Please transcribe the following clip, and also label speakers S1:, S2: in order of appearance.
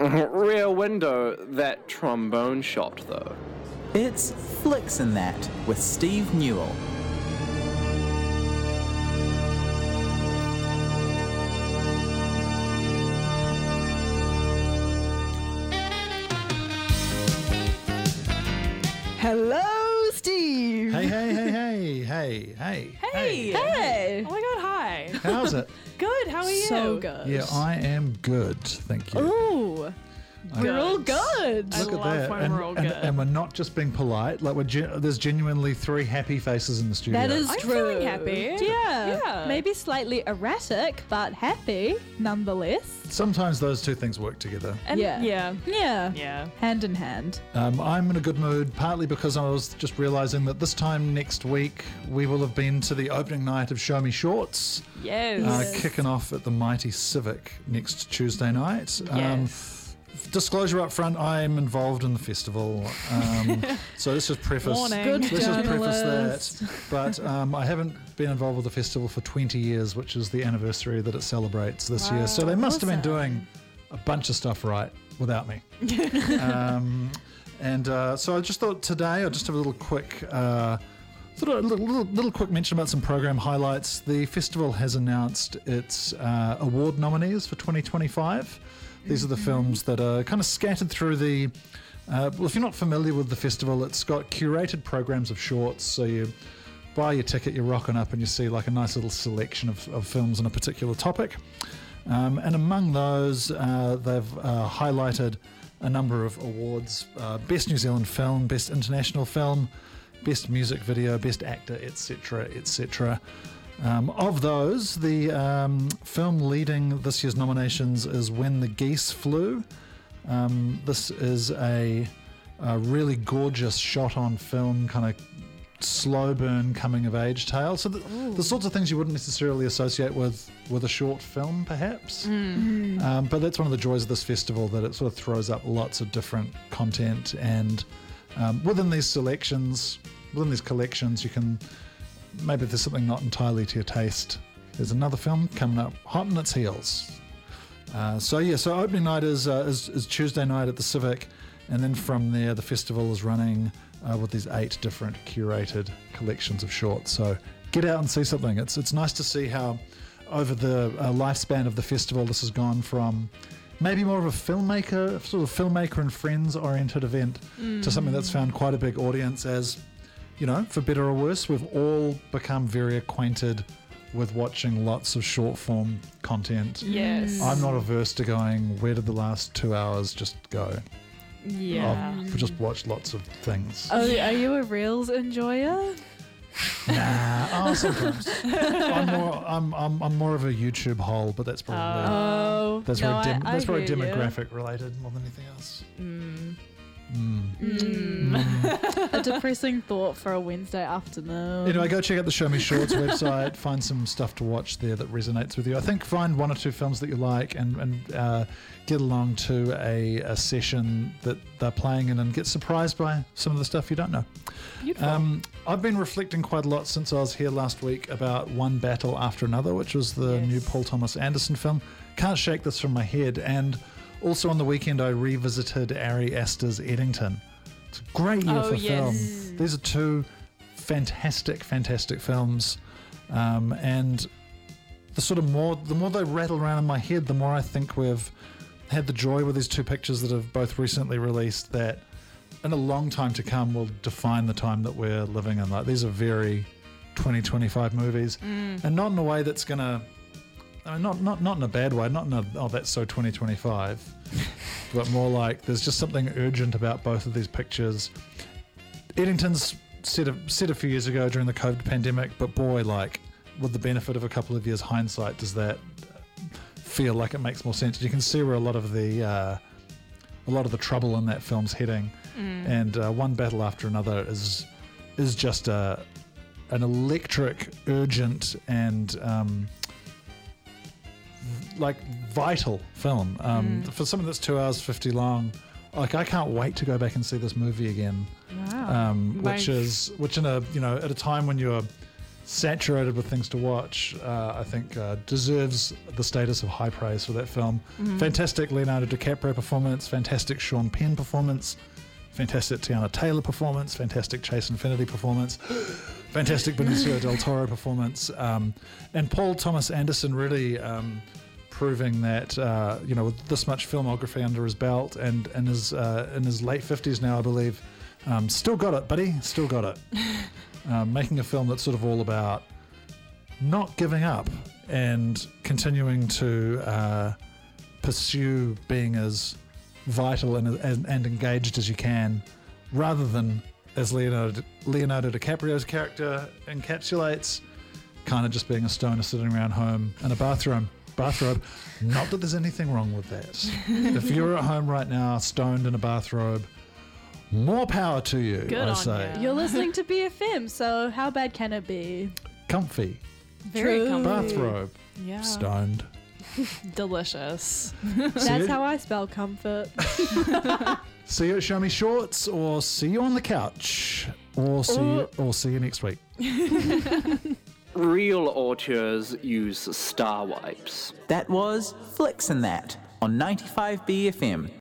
S1: Rear Window, that trombone shot, though.
S2: It's Flicks and That with Steve Newell.
S3: Hello, Steve.
S4: Hey! Oh my god, hi.
S5: How's it?
S4: Good, how are you?
S3: So good.
S5: Yeah, I am good, thank you.
S3: Ooh, we're all good.
S4: I
S5: Look at
S4: love
S5: that.
S4: when we're all good.
S5: And we're not just being polite. Like there's genuinely 3 happy faces in the studio.
S3: That is
S4: I'm
S3: true.
S4: feeling happy.
S3: Yeah.
S4: Yeah.
S3: Maybe slightly erratic, but happy nonetheless.
S5: Sometimes those 2 things work together.
S4: And
S3: Yeah.
S4: Yeah.
S3: Hand in hand.
S5: I'm in a good mood, partly because I was just realizing that this time next week we will have been to the opening night of Show Me Shorts,
S4: Yes.
S5: kicking off at the Mighty Civic next Tuesday night.
S4: Yes.
S5: Disclosure up front, I am involved in the festival. So let's just preface.
S4: Warning.
S3: Good
S5: Let's just
S3: journalist.
S5: preface that. But I haven't been involved with the festival for 20 years, which is the anniversary that it celebrates this year. So they must have been doing a bunch of stuff right without me. So I just thought today I'll just have a little quick little quick mention about some program highlights. The festival has announced its award nominees for 2025. These are the films that are kind of scattered through the... well, if you're not familiar with the festival, it's got curated programs of shorts. So you buy your ticket, you're rocking up, and you see like a nice little selection of films on a particular topic. And among those, they've highlighted a number of awards. Best New Zealand Film, Best International Film, Best Music Video, Best Actor, etc., etc. Of those, the film leading this year's nominations is When the Geese Flew. This is a really gorgeous shot-on film, kind of slow burn coming of age tale. So the sorts of things you wouldn't necessarily associate with a short film, perhaps. But that's one of the joys of this festival, that it sort of throws up lots of different content, and within these collections, you can... Maybe there's something not entirely to your taste. There's another film coming up, hot on its heels. So opening night is Tuesday night at the Civic, and then from there the festival is running with these 8 different curated collections of shorts. So get out and see something. It's nice to see how over the lifespan of the festival this has gone from maybe more of a filmmaker and friends oriented event to something that's found quite a big audience as... You know, for better or worse, we've all become very acquainted with watching lots of short form content.
S4: Yes.
S5: I'm not averse to going, where did the last 2 hours just go?
S4: Yeah.
S5: I've just watched lots of things.
S3: Oh, are you a Reels enjoyer?
S5: Sometimes. I'm more of a YouTube hole, but that's probably that's
S3: no,
S5: probably
S3: hear you.
S5: demographic related more than anything else.
S3: A depressing thought for a Wednesday afternoon.
S5: Anyway, go check out the Show Me Shorts website. Find some stuff to watch there that resonates with you. I think find 1 or 2 films that you like and get along to a session that they're playing in and get surprised by some of the stuff you don't know.
S4: Beautiful.
S5: I've been reflecting quite a lot since I was here last week about One Battle After Another, which was the new Paul Thomas Anderson film. Can't shake this from my head. And also on the weekend, I revisited Ari Aster's Eddington. It's a great year for film. These are 2 fantastic films. And the more they rattle around in my head, the more I think we've had the joy with these 2 pictures that have both recently released that in a long time to come will define the time that we're living in. Like, these are very 2025 movies, and not in a way that's going to... I mean, not in a bad way, not in a, that's so 2025, but more like there's just something urgent about both of these pictures. Eddington's set a few years ago during the COVID pandemic, but boy, like, with the benefit of a couple of years hindsight, does that feel like it makes more sense. You can see where a lot of the trouble in that film's heading, and One Battle After Another is just an electric, urgent, and like vital film. For something that's 2 hours 50 long, like, I can't wait to go back and see this movie again.
S3: Wow.
S5: Which in a, you know, at a time when you're saturated with things to watch, I think deserves the status of high praise for that film. Fantastic Leonardo DiCaprio performance, fantastic Sean Penn performance, fantastic Tiana Taylor performance, fantastic Chase Infinity performance, fantastic Benicio del Toro performance, and Paul Thomas Anderson really proving that with this much filmography under his belt and in his late 50s now, I believe, still got it, buddy, still got it. Making a film that's sort of all about not giving up and continuing to pursue being as vital and engaged as you can, rather than, as Leonardo DiCaprio's character encapsulates, kind of just being a stoner sitting around home in a bathrobe. Not that there's anything wrong with that. If you're at home right now, stoned in a bathrobe, more power to you,
S4: Good
S5: I
S4: on
S5: say.
S4: ya.
S3: You're listening to BFM, so how bad can it be?
S5: Comfy,
S4: Very
S3: True.
S4: comfy.
S5: bathrobe,
S4: Yeah.
S5: stoned.
S4: Delicious.
S3: That's how I spell comfort.
S5: See you at Show Me Shorts, or see you on the couch, or see you next week.
S1: Real auteurs use star wipes.
S2: That was Flicks and That on 95 BFM.